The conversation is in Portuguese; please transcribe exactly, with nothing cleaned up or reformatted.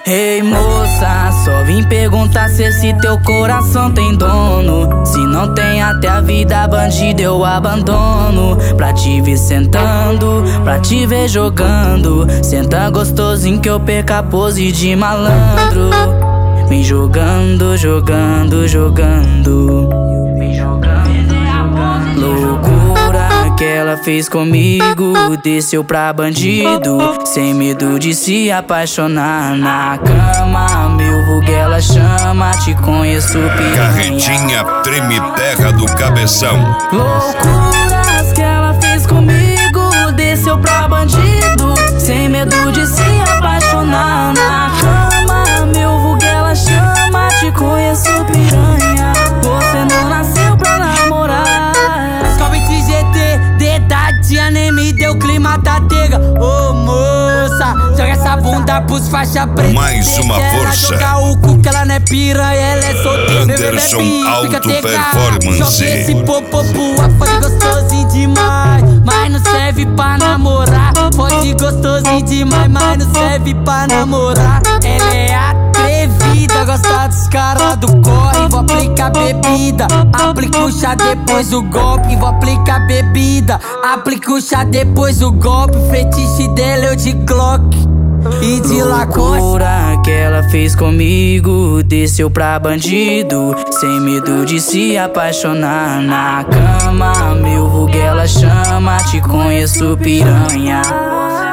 Ei moça, só vim perguntar se esse teu coração tem dono. Se não tem, até a vida bandida eu abandono. Pra te ver sentando, pra te ver jogando. Senta gostosinho que eu perca a pose de malandro. Vem jogando, jogando, jogando. Vem jogando, jogando. Loucura que ela fez comigo, desceu pra bandido, sem medo de se apaixonar na cama. Meu vulgo ela chama, te conheço piranha. Carretinha treme terra do cabeção. Loucuras que ela fez comigo, desceu pra bandido, sem medo de se apaixonar na cama. Meu vulgo ela chama, te conheço piranha. Você não nasceu pra namorar. Somente G T, dedadinha nem me deu clima da tega. Ô moça, joga essa bunda pros faixa preta. Mais uma força. Joga o cu que ela não é piranha, ela é solteira. Anderson Alto Performance. Joga esse popô pro afã, gostosinho demais, mas não serve pra namorar. Pode gostosinho demais, mas não serve pra namorar. Ela é atrevida, gosta dos caras do corre. Vou aplicar bebida, aplica o chá depois o golpe. Vou aplicar bebida, aplica o chá depois o golpe. Fetiche dela eu de Glock e de Lacoste. Loucura que ela fez comigo, desceu pra bandido, sem medo de se apaixonar na cama. Meu vulgo ela chama, te conheço piranha.